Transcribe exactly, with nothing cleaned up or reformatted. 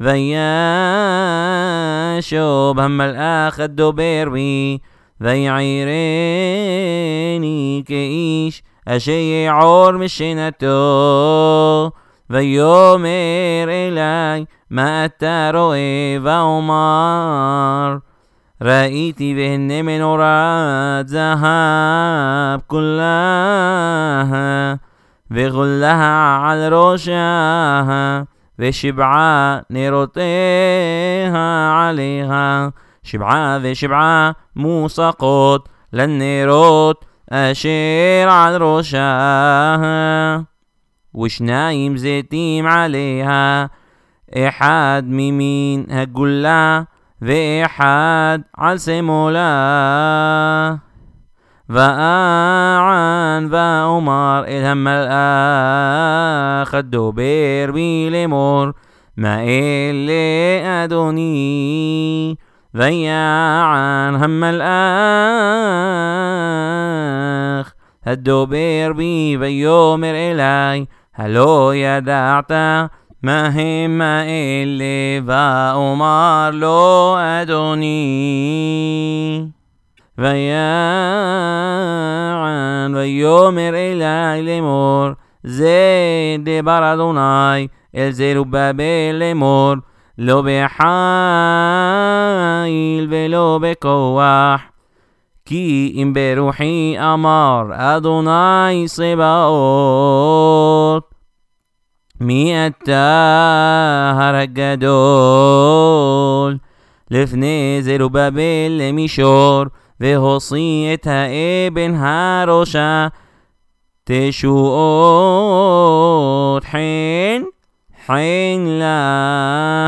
וישוב המלאך הדובר בי, ויעירני כאיש אשר יעור משנתו, ויאמר אלי מה אתה רואה, ואומר ראיתי והנה מנורת זהב כולה, וגולها על ראשה, ושבעה נרותיה עליה, שבעה ושבעה מוסקות לנרות אשר על ראשה, ושניים זיתים עליה, אחד ממין הגולה ואחד על שמאלה. ואען ואומר אל המלאך הדובר בי לאמור, מה אלה אדוני? ויען המלאך הדובר בי ויאמר אלי, הלא ידעת מה הם האלה? ואומר לו אדוני. ויען ויאמר אלי לאמור, זה דבר אדוני אל זרובבל לאמור, לא בחיל ולא בכוח, כי אם ברוחי אמר אדוני צבאות. מי אתה הר הגדול לפני זרובבל למישור, והוציא את האבן הראשה תשועות חן חן לה.